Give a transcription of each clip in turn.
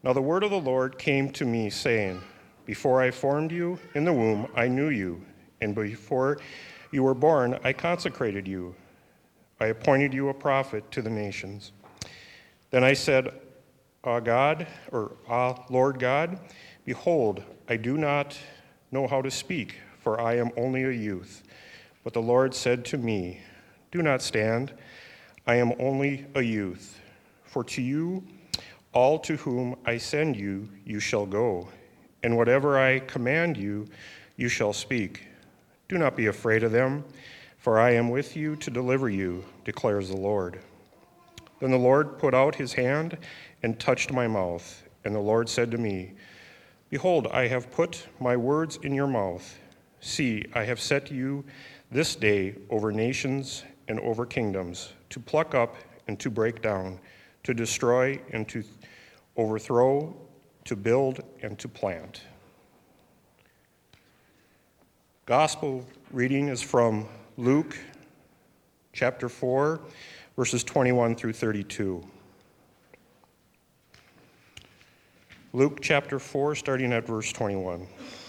Now the word of the Lord came to me, saying, Before I formed you in the womb, I knew you, and before you were born, I consecrated you. I appointed you a prophet to the nations. Then I said, Lord God, behold, I do not know how to speak, for I am only a youth. But the Lord said to me, Do not stand, I am only a youth. For to you, all to whom I send you, you shall go, and whatever I command you, you shall speak. Do not be afraid of them, for I am with you to deliver you, declares the Lord. Then the Lord put out his hand and touched my mouth, and the Lord said to me, Behold, I have put my words in your mouth. See, I have set you this day over nations and over kingdoms, to pluck up and to break down, to destroy and to overthrow, to build and to plant. Gospel reading is from Luke chapter 4, verses 21 through 32. Luke chapter 4, starting at verse 21.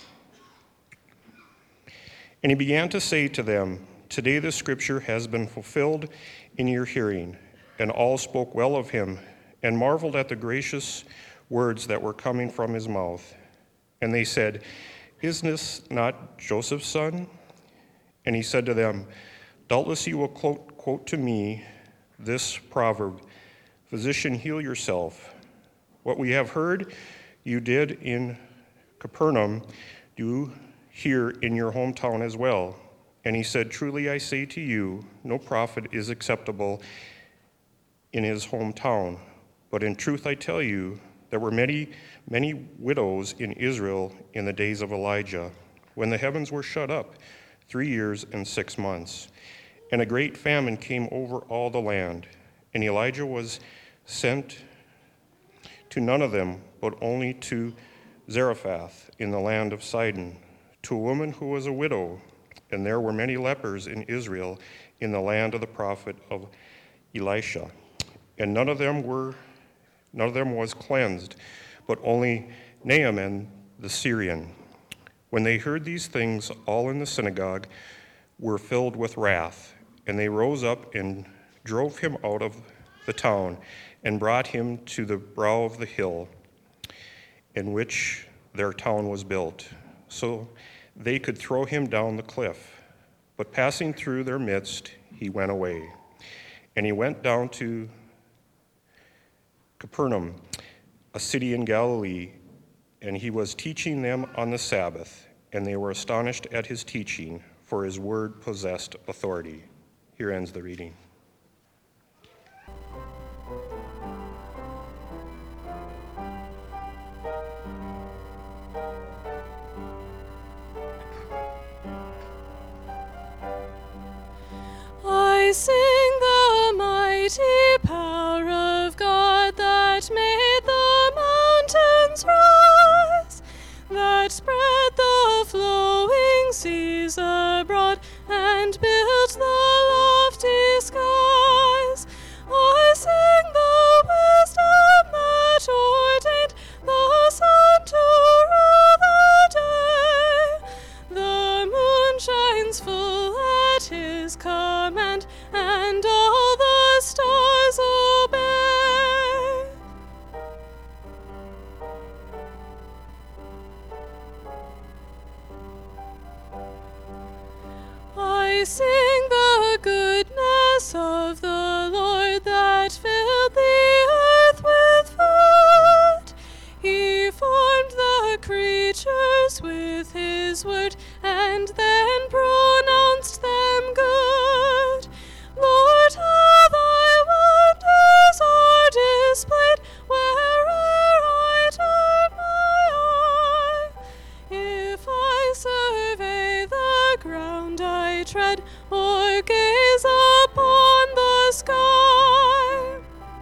And he began to say to them, Today the scripture has been fulfilled in your hearing. And all spoke well of him, and marveled at the gracious words that were coming from his mouth. And they said, Is this not Joseph's son? And he said to them, Doubtless you will quote to me this proverb, Physician, heal yourself. What we have heard you did in Capernaum, do here in your hometown as well. And he said, Truly I say to you, no prophet is acceptable in his hometown. But in truth I tell you, there were many widows in Israel in the days of Elijah, when the heavens were shut up 3 years and 6 months. And a great famine came over all the land. And Elijah was sent to none of them, but only to Zarephath in the land of Sidon, to a woman who was a widow. And there were many lepers in Israel in the land of the prophet of Elisha. And none of them was cleansed, but only Naaman the Syrian. When they heard these things, all in the synagogue were filled with wrath, and they rose up and drove him out of the town and brought him to the brow of the hill in which their town was built, so they could throw him down the cliff. But passing through their midst, he went away. And he went down to Capernaum, a city in Galilee, and he was teaching them on the Sabbath, and they were astonished at his teaching, for his word possessed authority. Here ends the reading. I sing the mighty power of God that made the mountains rise, that spread the flowing seas abroad and built the lofty skies. I sing the wisdom that ordained the sun to rule the day. The moon shines full at his command, and all the stars obey. I sing the goodness of the Lord that filled the earth with food. He formed the creatures with his word, and then pronounced them good. Lord, how thy wonders are displayed where'er I turn my eye. If I survey the ground I tread, or gaze upon the sky,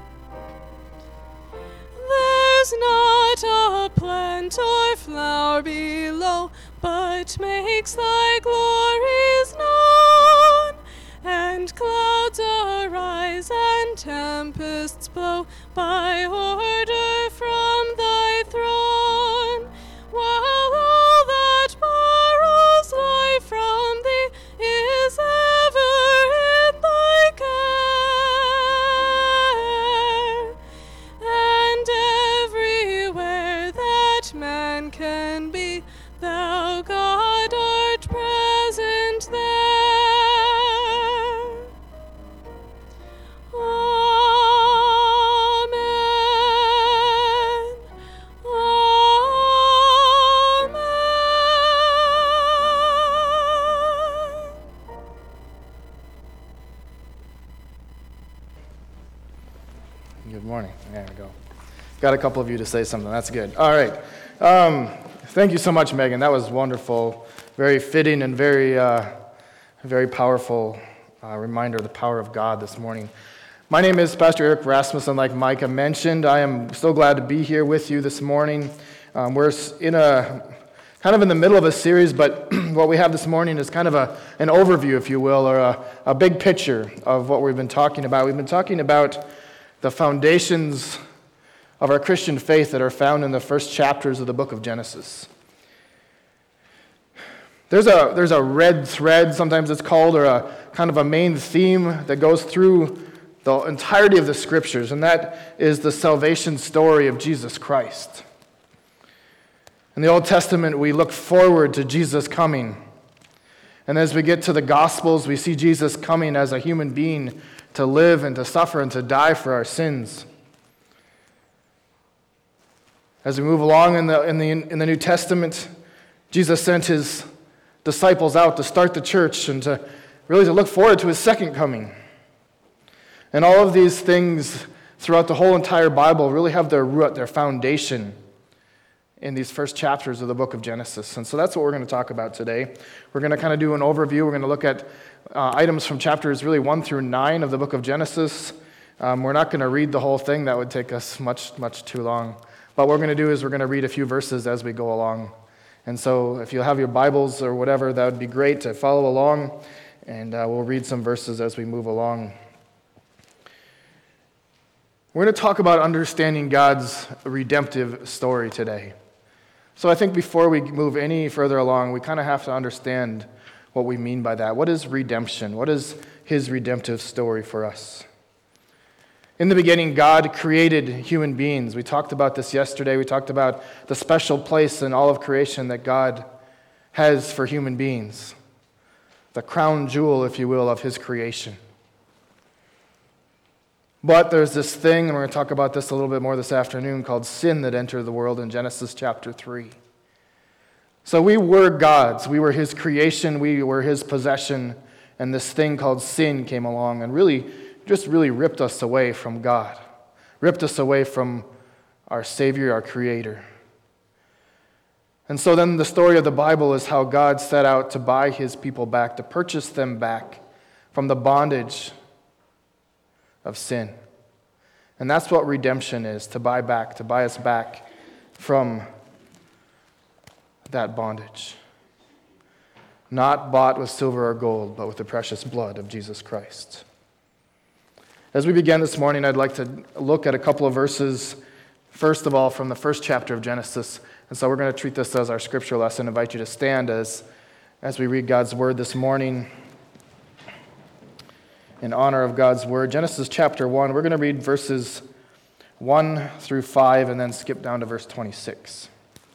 there's not a plant or flower below, but makes thy glories known. And clouds arise and tempests blow by order from thy Got a couple of you to say something. That's good. All right. Thank you so much, Megan. That was wonderful. Very fitting and very powerful reminder of the power of God this morning. My name is Pastor Eric Rasmussen. Like Micah mentioned, I am so glad to be here with you this morning. We're in kind of in the middle of a series, but what we have this morning is kind of an overview, if you will, or a big picture of what we've been talking about. We've been talking about the foundations of our Christian faith that are found in the first chapters of the book of Genesis. There's a red thread, sometimes it's called, or a kind of a main theme that goes through the entirety of the scriptures, and that is the salvation story of Jesus Christ. In the Old Testament, we look forward to Jesus coming. And as we get to the Gospels, we see Jesus coming as a human being to live and to suffer and to die for our sins. As we move along in the New Testament, Jesus sent his disciples out to start the church and to look forward to his second coming. And all of these things throughout the whole entire Bible really have their root, their foundation in these first chapters of the book of Genesis. And so that's what we're going to talk about today. We're going to kind of do an overview. We're going to look at items from chapters really 1 through 9 of the book of Genesis. We're not going to read the whole thing. That would take us much, much too long. But what we're going to do is we're going to read a few verses as we go along. And so if you have your Bibles or whatever, that would be great to follow along. And we'll read some verses as we move along. We're going to talk about understanding God's redemptive story today. So I think before we move any further along, we kind of have to understand what we mean by that. What is redemption? What is his redemptive story for us? In the beginning, God created human beings. We talked about this yesterday. We talked about the special place in all of creation that God has for human beings. The crown jewel, if you will, of his creation. But there's this thing, and we're going to talk about this a little bit more this afternoon, called sin that entered the world in Genesis chapter 3. So we were God's. We were his creation. We were his possession. And this thing called sin came along and really ripped us away from God, ripped us away from our Savior, our Creator. And so then the story of the Bible is how God set out to buy his people back, to purchase them back from the bondage of sin. And that's what redemption is, to buy us back from that bondage. Not bought with silver or gold, but with the precious blood of Jesus Christ. As we begin this morning, I'd like to look at a couple of verses, first of all, from the first chapter of Genesis. And so we're going to treat this as our scripture lesson. I invite you to stand as we read God's word this morning in honor of God's word. Genesis chapter 1, we're going to read verses 1 through 5 and then skip down to verse 26.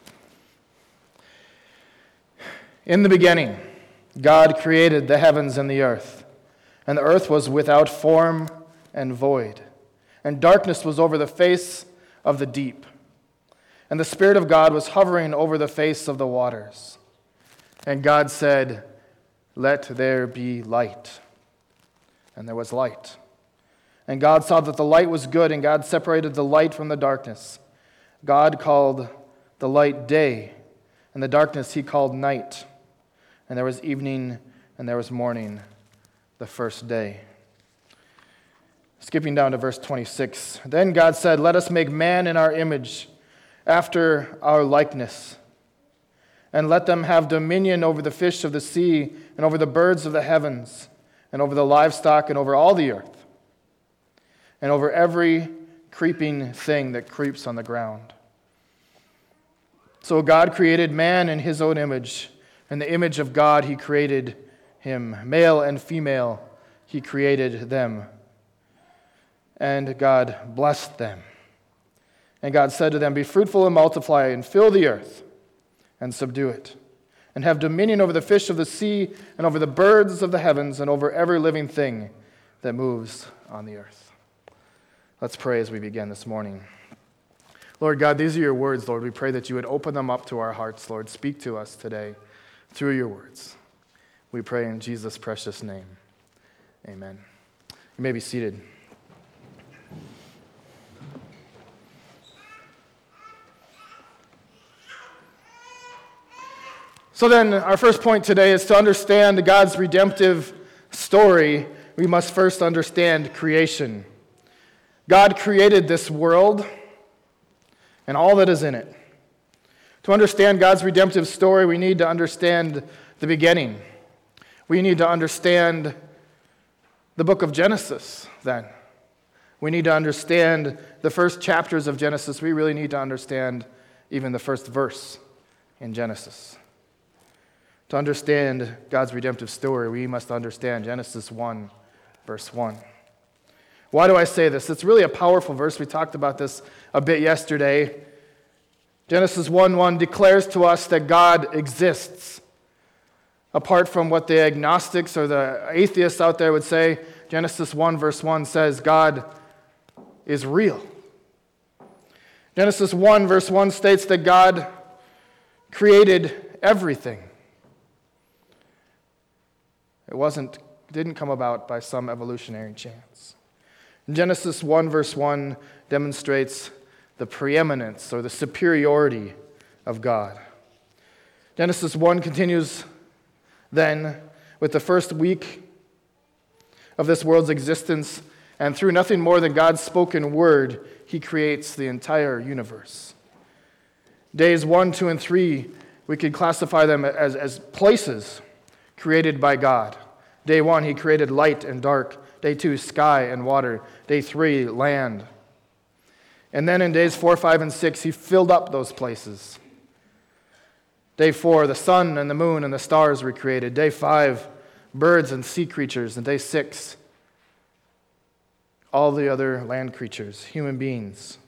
In the beginning, God created the heavens and the earth was without form and void, and darkness was over the face of the deep. And the Spirit of God was hovering over the face of the waters. And God said, "Let there be light." And there was light. And God saw that the light was good, and God separated the light from the darkness. God called the light day, and the darkness he called night. And there was evening, and there was morning, the first day. Skipping down to verse 26. Then God said, "Let us make man in our image, after our likeness, and let them have dominion over the fish of the sea, and over the birds of the heavens, and over the livestock, and over all the earth, and over every creeping thing that creeps on the ground." So God created man in his own image. In the image of God he created him. Male and female he created them. And God blessed them. And God said to them, "Be fruitful and multiply, and fill the earth, and subdue it, and have dominion over the fish of the sea, and over the birds of the heavens, and over every living thing that moves on the earth." Let's pray as we begin this morning. Lord God, these are your words, Lord. We pray that you would open them up to our hearts, Lord. Speak to us today through your words. We pray in Jesus' precious name. Amen. You may be seated. So then, our first point today is to understand God's redemptive story, we must first understand creation. God created this world and all that is in it. To understand God's redemptive story, we need to understand the beginning. We need to understand the book of Genesis, then. We need to understand the first chapters of Genesis. We really need to understand even the first verse in Genesis. To understand God's redemptive story, we must understand Genesis 1, verse 1. Why do I say this? It's really a powerful verse. We talked about this a bit yesterday. Genesis 1:1 declares to us that God exists. Apart from what the agnostics or the atheists out there would say, Genesis 1, verse 1 says God is real. Genesis 1, verse 1 states that God created everything. It didn't come about by some evolutionary chance. Genesis 1, verse 1 demonstrates the preeminence or the superiority of God. Genesis 1 continues then with the first week of this world's existence, and through nothing more than God's spoken word, he creates the entire universe. Days 1, 2, and 3, we could classify them as places created by God. Day 1, he created light and dark. Day 2, sky and water. Day 3, land. And then in days 4, 5, and 6, he filled up those places. Day 4, the sun and the moon and the stars were created. Day 5, birds and sea creatures. And day 6, all the other land creatures, human beings.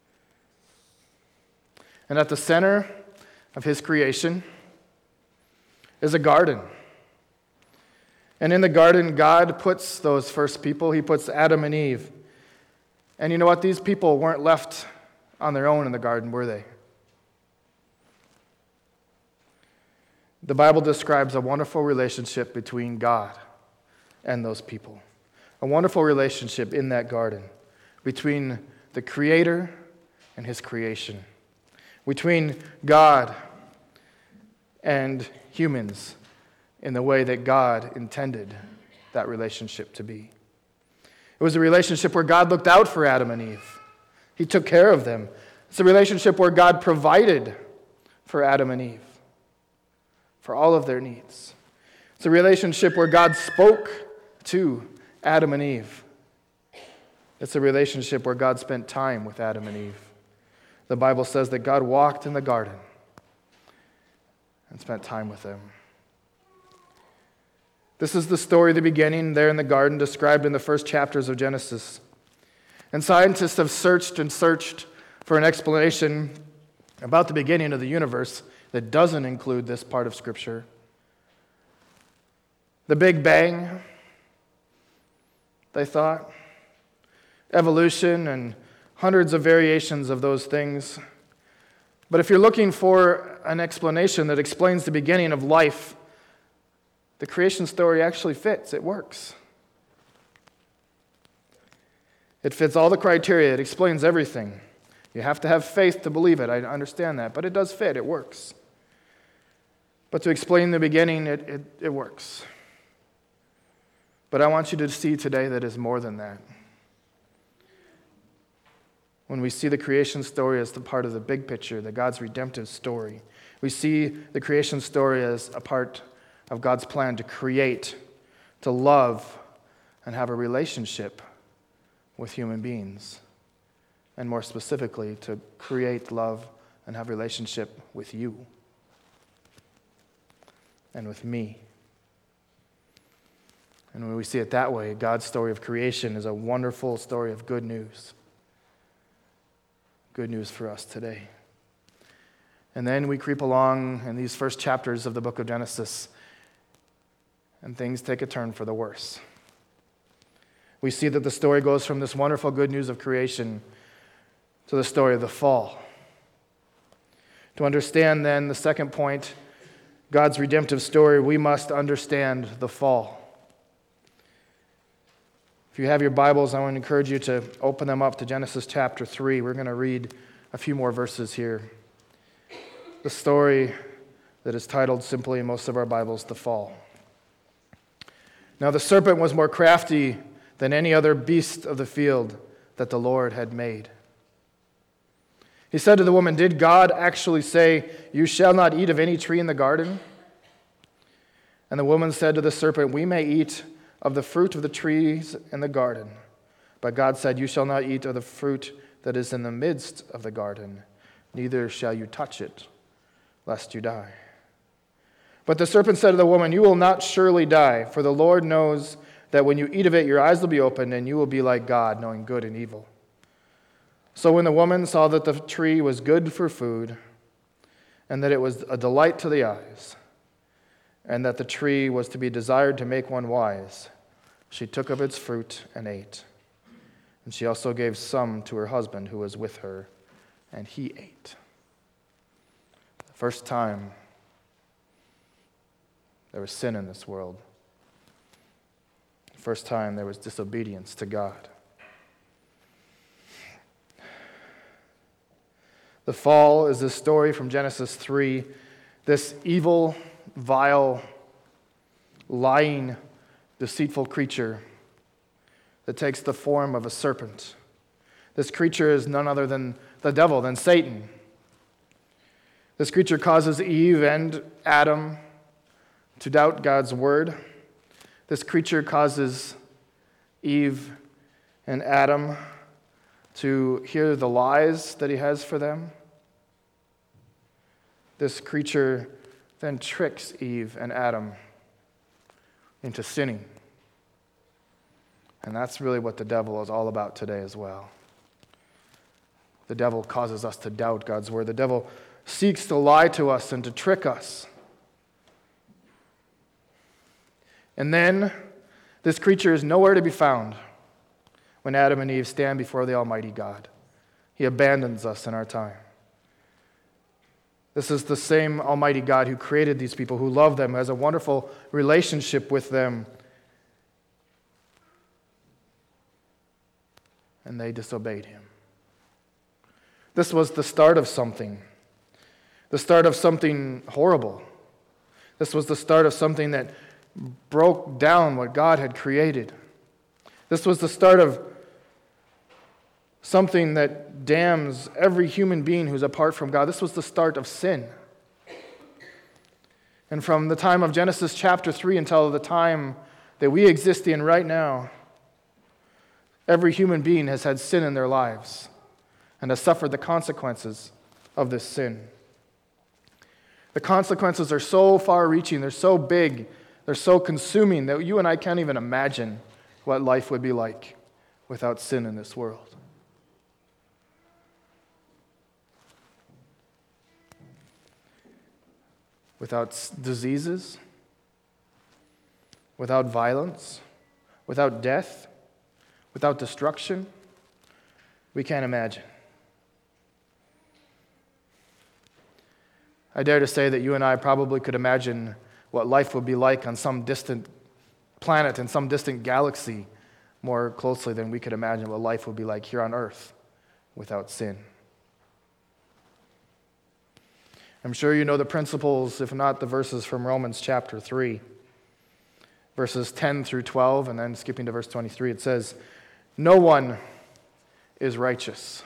And at the center of his creation is a garden. And in the garden, God puts those first people. He puts Adam and Eve. And you know what? These people weren't left on their own in the garden, were they? The Bible describes a wonderful relationship between God and those people. A wonderful relationship in that garden between the Creator and his creation. Between God and humans in the way that God intended that relationship to be. It was a relationship where God looked out for Adam and Eve. He took care of them. It's a relationship where God provided for Adam and Eve, for all of their needs. It's a relationship where God spoke to Adam and Eve. It's a relationship where God spent time with Adam and Eve. The Bible says that God walked in the garden and spent time with them. This is the story of the beginning there in the garden described in the first chapters of Genesis. And scientists have searched and searched for an explanation about the beginning of the universe that doesn't include this part of Scripture. The Big Bang, they thought, evolution and hundreds of variations of those things. But if you're looking for an explanation that explains the beginning of life, the creation story actually fits. It works. It fits all the criteria. It explains everything. You have to have faith to believe it. I understand that. But it does fit. It works. But to explain the beginning, it works. But I want you to see today that it's more than that. When we see the creation story as the part of the big picture, the God's redemptive story, we see the creation story as a part of God's plan to create, to love, and have a relationship with human beings. And more specifically, to create, love, and have a relationship with you and with me. And when we see it that way, God's story of creation is a wonderful story of good news. Good news for us today. And then we creep along in these first chapters of the book of Genesis, and things take a turn for the worse. We see that the story goes from this wonderful good news of creation to the story of the fall. To understand then the second point, God's redemptive story, we must understand the fall. If you have your Bibles, I want to encourage you to open them up to Genesis chapter 3. We're going to read a few more verses here. The story, that is titled simply in most of our Bibles, The Fall. Now the serpent was more crafty than any other beast of the field that the Lord had made. He said to the woman, "Did God actually say, 'You shall not eat of any tree in the garden'?" And the woman said to the serpent, "We may eat of the fruit of the trees in the garden. But God said, 'You shall not eat of the fruit that is in the midst of the garden, neither shall you touch it, lest you die.' But the serpent said to the woman, 'You will not surely die, for the Lord knows that when you eat of it, your eyes will be opened, and you will be like God, knowing good and evil.' So when the woman saw that the tree was good for food, and that it was a delight to the eyes, and that the tree was to be desired to make one wise, she took of its fruit and ate. And she also gave some to her husband who was with her, and he ate." The first time there was sin in this world. The first time there was disobedience to God. The fall is this story from Genesis 3, this evil, vile, lying, deceitful creature that takes the form of a serpent. This creature is none other than the devil, than Satan. This creature causes Eve and Adam to doubt God's word. This creature causes Eve and Adam to hear the lies that he has for them. This creature then tricks Eve and Adam into sinning. And that's really what the devil is all about today as well. The devil causes us to doubt God's word. The devil seeks to lie to us and to trick us. And then this creature is nowhere to be found when Adam and Eve stand before the Almighty God. He abandons us in our time. This is the same Almighty God who created these people, who loved them, who has a wonderful relationship with them. And they disobeyed him. This was the start of something. The start of something horrible. This was the start of something that broke down what God had created. This was the start of something that damns every human being who's apart from God. This was the start of sin. And from the time of Genesis chapter 3 until the time that we exist in right now, every human being has had sin in their lives and has suffered the consequences of this sin. The consequences are so far-reaching, they're so big, they're so consuming that you and I can't even imagine what life would be like without sin in this world. Without diseases, without violence, without death, without destruction, we can't imagine. I dare to say that you and I probably could imagine what life would be like on some distant planet in some distant galaxy more closely than we could imagine what life would be like here on earth without sin. I'm sure you know the principles, if not the verses from Romans chapter 3, verses 10 through 12, and then skipping to verse 23, it says, "No one is righteous.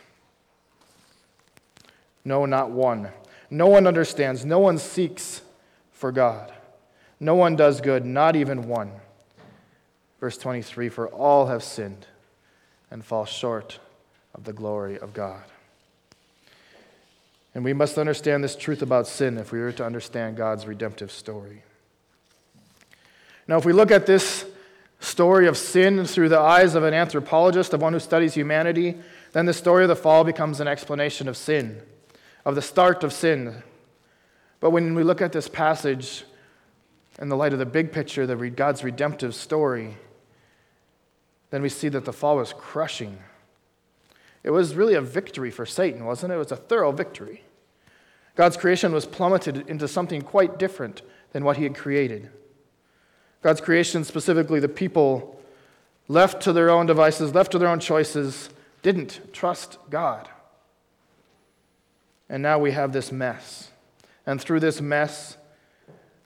No, not one. No one understands. No one seeks for God. No one does good, not even one." Verse 23, "For all have sinned and fall short of the glory of God." And we must understand this truth about sin if we are to understand God's redemptive story. Now, if we look at this story of sin through the eyes of an anthropologist, of one who studies humanity, then the story of the fall becomes an explanation of sin, of the start of sin. But when we look at this passage in the light of the big picture, God's redemptive story, then we see that the fall was crushing. It was really a victory for Satan, wasn't it? It was a thorough victory. God's creation was plummeted into something quite different than what he had created. God's creation, specifically the people, left to their own devices, left to their own choices, didn't trust God. And now we have this mess. And through this mess,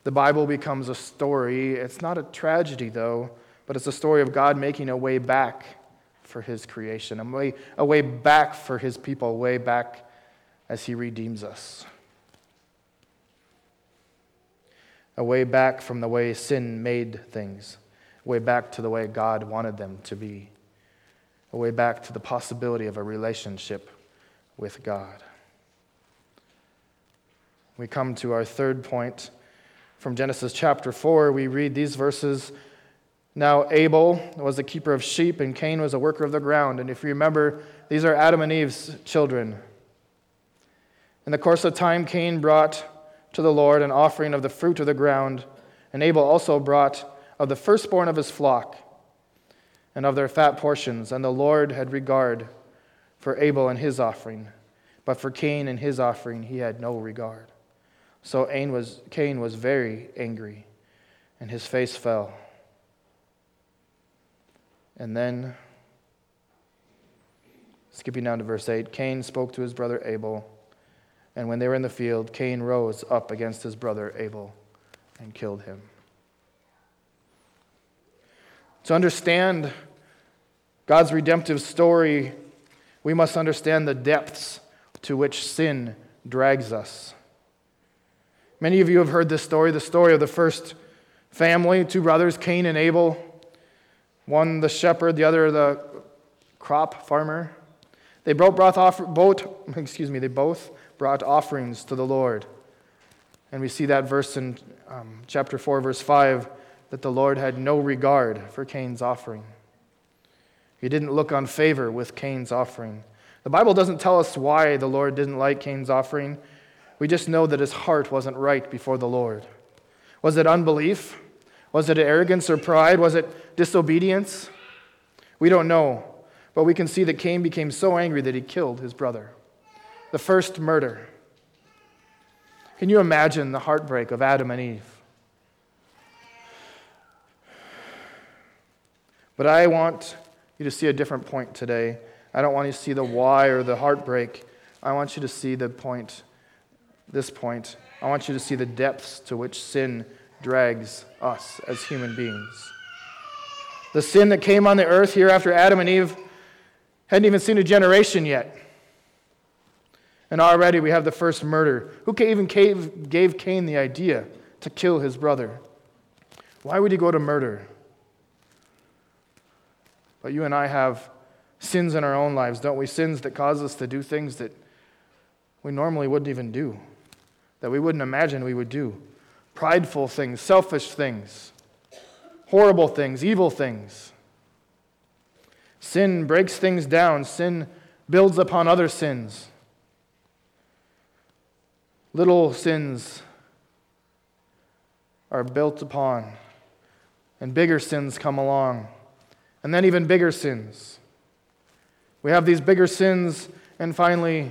the Bible becomes a story. It's not a tragedy, though, but it's a story of God making a way back for his creation, a way back for his people, a way back as he redeems us. A way back from the way sin made things, a way back to the way God wanted them to be, a way back to the possibility of a relationship with God. We come to our third point from Genesis chapter 4. We read these verses. Now Abel was the keeper of sheep, and Cain was a worker of the ground. And if you remember, these are Adam and Eve's children. In the course of time, Cain brought to the Lord an offering of the fruit of the ground, and Abel also brought of the firstborn of his flock and of their fat portions. And the Lord had regard for Abel and his offering, but for Cain and his offering he had no regard. So Cain was very angry, and his face fell. And then, skipping down to verse 8, Cain spoke to his brother Abel, and when they were in the field, Cain rose up against his brother Abel and killed him. To understand God's redemptive story, we must understand the depths to which sin drags us. Many of you have heard this story, the story of the first family, two brothers, Cain and Abel. One the shepherd, the other the crop farmer. They both brought offerings to the Lord. And we see that verse in chapter 4, verse 5, that the Lord had no regard for Cain's offering. He didn't look on favor with Cain's offering. The Bible doesn't tell us why the Lord didn't like Cain's offering. We just know that his heart wasn't right before the Lord. Was it unbelief? Was it arrogance or pride? Was it disobedience? We don't know. But we can see that Cain became so angry that he killed his brother. The first murder. Can you imagine the heartbreak of Adam and Eve? But I want you to see a different point today. I don't want you to see the why or the heartbreak. I want you to see this point. I want you to see the depths to which sin drags us as human beings. The sin that came on the earth here after Adam and Eve hadn't even seen a generation yet. And already we have the first murder. Who even gave Cain the idea to kill his brother? Why would he go to murder? But you and I have sins in our own lives, don't we? Sins that cause us to do things that we normally wouldn't even do, that we wouldn't imagine we would do. Prideful things, selfish things, horrible things, evil things. Sin breaks things down. Sin builds upon other sins. Little sins are built upon, and bigger sins come along, and then even bigger sins. We have these bigger sins, and finally,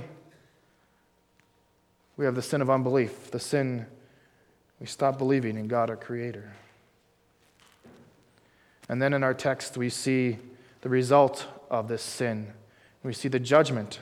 we have the sin of unbelief, the sin we stop believing in God our Creator. And then in our text, we see the result of this sin. We see the judgment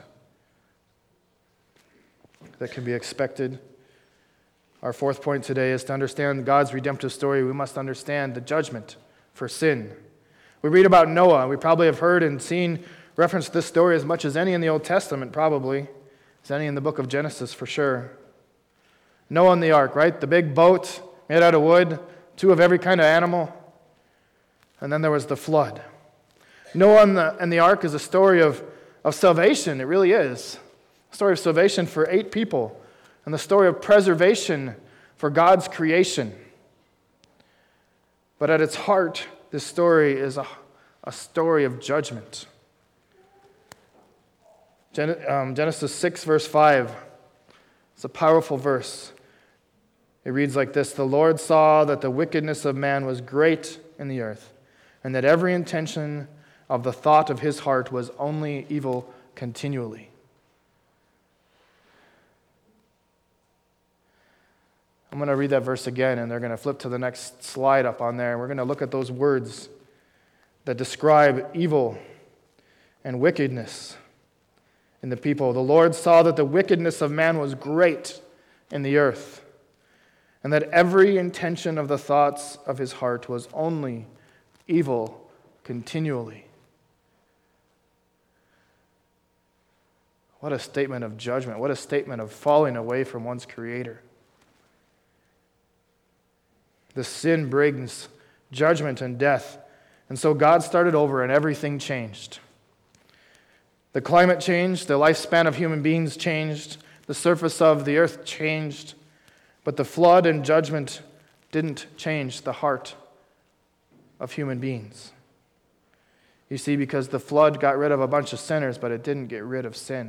that can be expected. Our fourth point today is to understand God's redemptive story. We must understand the judgment for sin. We read about Noah. We probably have heard and seen reference to this story as much as any in the Old Testament, probably, as any in the book of Genesis for sure. Noah and the ark, right? The big boat made out of wood, two of every kind of animal. And then there was the flood. Noah and the ark is a story of salvation. It really is. A story of salvation for 8 people. And the story of preservation for God's creation. But at its heart, this story is a story of judgment. Genesis 6, verse 5. It's a powerful verse. It reads like this: "The Lord saw that the wickedness of man was great in the earth, and that every intention of the thought of his heart was only evil continually." I'm going to read that verse again, and they're going to flip to the next slide up on there, and we're going to look at those words that describe evil and wickedness in the people. "The Lord saw that the wickedness of man was great in the earth, and that every intention of the thoughts of his heart was only evil continually. What a statement of judgment. What a statement of falling away from one's Creator. The sin brings judgment and death. And so God started over and everything changed. The climate changed, the lifespan of human beings changed, the surface of the earth changed, but the flood and judgment didn't change the heart of human beings. You see, because the flood got rid of a bunch of sinners, but it didn't get rid of sin.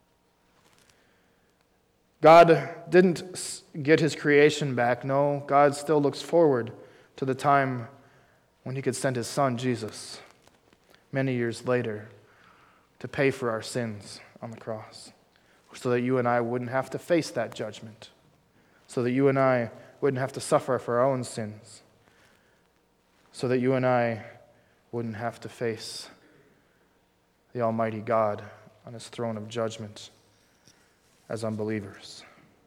God didn't get his creation back. No, God still looks forward to the time when he could send his son, Jesus, many years later, to pay for our sins on the cross, so that you and I wouldn't have to face that judgment, so that you and I wouldn't have to suffer for our own sins, so that you and I wouldn't have to face the Almighty God on his throne of judgment as unbelievers.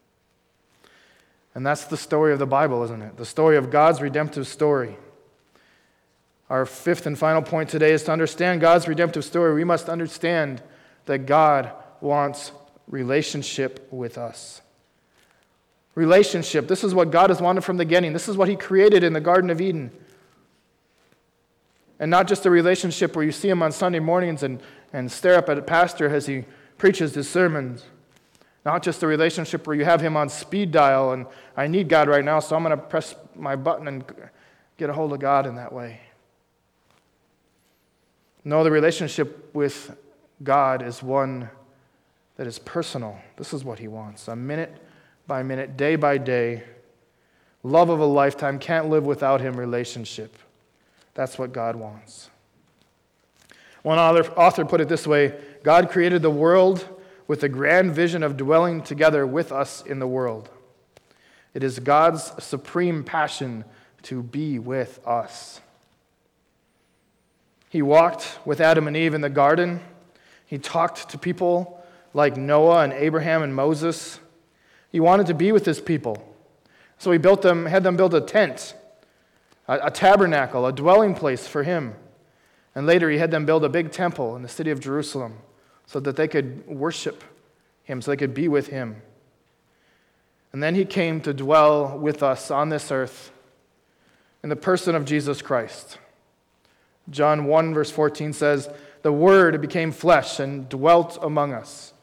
And that's the story of the Bible, isn't it? The story of God's redemptive story. Our fifth and final point today is to understand God's redemptive story. We must understand that God wants relationship with us. Relationship. This is what God has wanted from the beginning. This is what he created in the Garden of Eden. And not just a relationship where you see him on Sunday mornings and stare up at a pastor as he preaches his sermons. Not just a relationship where you have him on speed dial and I need God right now, so I'm going to press my button and get a hold of God in that way. No, the relationship with God is one that is personal. This is what he wants. A minute by minute, day by day, love of a lifetime, can't live without him relationship. That's what God wants. One author put it this way: God created the world with a grand vision of dwelling together with us in the world. It is God's supreme passion to be with us. He walked with Adam and Eve in the garden. He talked to people like Noah and Abraham and Moses. He wanted to be with his people. So he had them build a tent, a tabernacle, a dwelling place for him. And later he had them build a big temple in the city of Jerusalem so that they could worship him, so they could be with him. And then he came to dwell with us on this earth in the person of Jesus Christ. John 1 verse 14 says, "The Word became flesh and dwelt among us."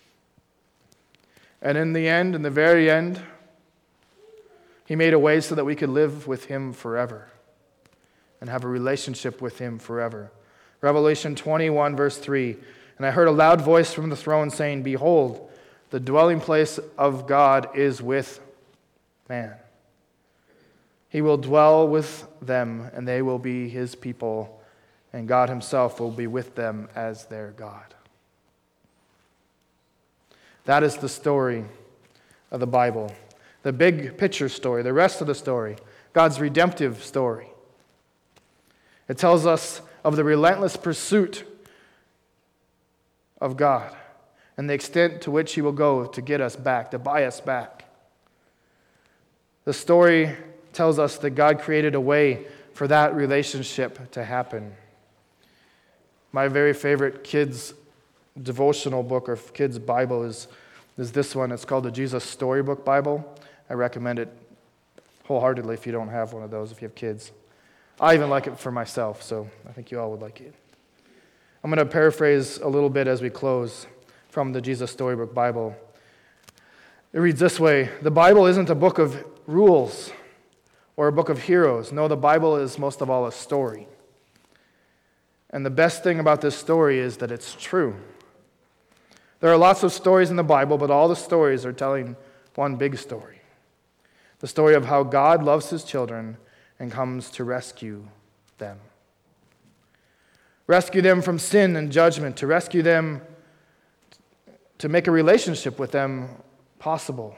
And in the very end, he made a way so that we could live with him forever and have a relationship with him forever. Revelation 21 verse 3, "And I heard a loud voice from the throne saying, 'Behold, the dwelling place of God is with man. He will dwell with them, and they will be his people, and God himself will be with them as their God.'" That is the story of the Bible. The big picture story, the rest of the story, God's redemptive story. It tells us of the relentless pursuit of God and the extent to which he will go to get us back, to buy us back. The story tells us that God created a way for that relationship to happen. My very favorite kids' devotional book or kids' Bible is this one. It's called the Jesus Storybook Bible. I recommend it wholeheartedly if you don't have one of those, if you have kids. I even like it for myself, so I think you all would like it. I'm going to paraphrase a little bit as we close from the Jesus Storybook Bible. It reads this way: "The Bible isn't a book of rules or a book of heroes. No, the Bible is most of all a story. And the best thing about this story is that it's true. There are lots of stories in the Bible, but all the stories are telling one big story. The story of how God loves his children and comes to rescue them. Rescue them from sin and judgment, to rescue them, to make a relationship with them possible.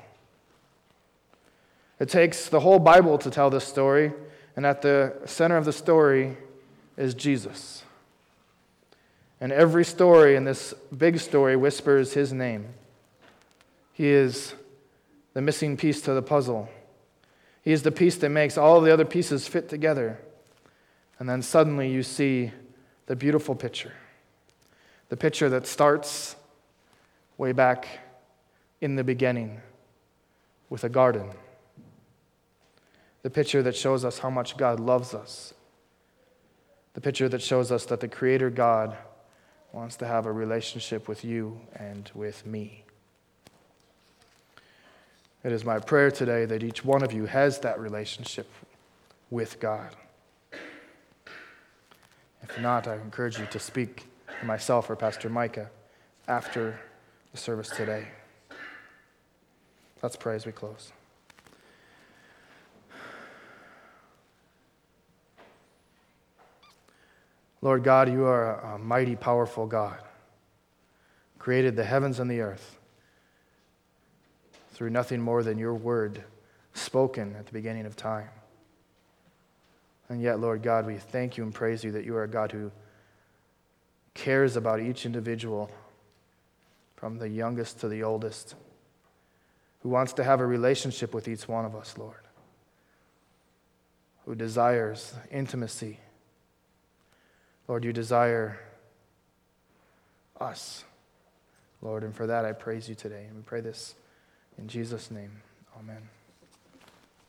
It takes the whole Bible to tell this story, and at the center of the story is Jesus. And every story in this big story whispers his name. He is the missing piece to the puzzle. He is the piece that makes all the other pieces fit together. And then suddenly you see the beautiful picture. The picture that starts way back in the beginning with a garden. The picture that shows us how much God loves us. The picture that shows us that the Creator God wants to have a relationship with you and with me. It is my prayer today that each one of you has that relationship with God. If not, I encourage you to speak to myself or Pastor Micah after the service today. Let's pray as we close. Lord God, you are a mighty, powerful God. Created the heavens and the earth through nothing more than your word spoken at the beginning of time. And yet, Lord God, we thank you and praise you that you are a God who cares about each individual, from the youngest to the oldest, who wants to have a relationship with each one of us, Lord, who desires intimacy. Lord, you desire us, Lord, and for that I praise you today. And we pray this in Jesus' name. Amen.